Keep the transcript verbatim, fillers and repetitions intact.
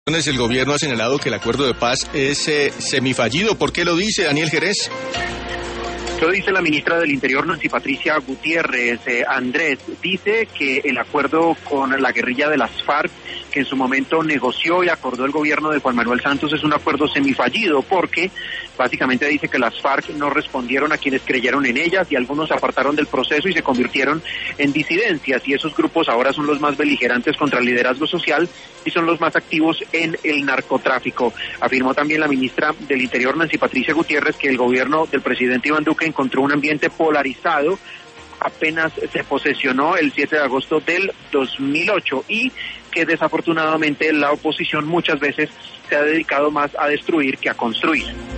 El gobierno ha señalado que el acuerdo de paz es eh, semifallido. ¿Por qué lo dice Daniel Jerez? Lo dice la ministra del Interior, Nancy Patricia Gutiérrez. Eh, Andrés dice que el acuerdo con la guerrilla de las FARC, que en su momento negoció y acordó el gobierno de Juan Manuel Santos, es un acuerdo semifallido porque básicamente dice que las FARC no respondieron a quienes creyeron en ellas y algunos se apartaron del proceso y se convirtieron en disidencias, y esos grupos ahora son los más beligerantes contra el liderazgo social y son los más activos en el narcotráfico. Afirmó también la ministra del Interior, Nancy Patricia Gutiérrez, que el gobierno del presidente Iván Duque encontró un ambiente polarizado apenas se posesionó el siete de agosto del dos mil ocho y que desafortunadamente la oposición muchas veces se ha dedicado más a destruir que a construir.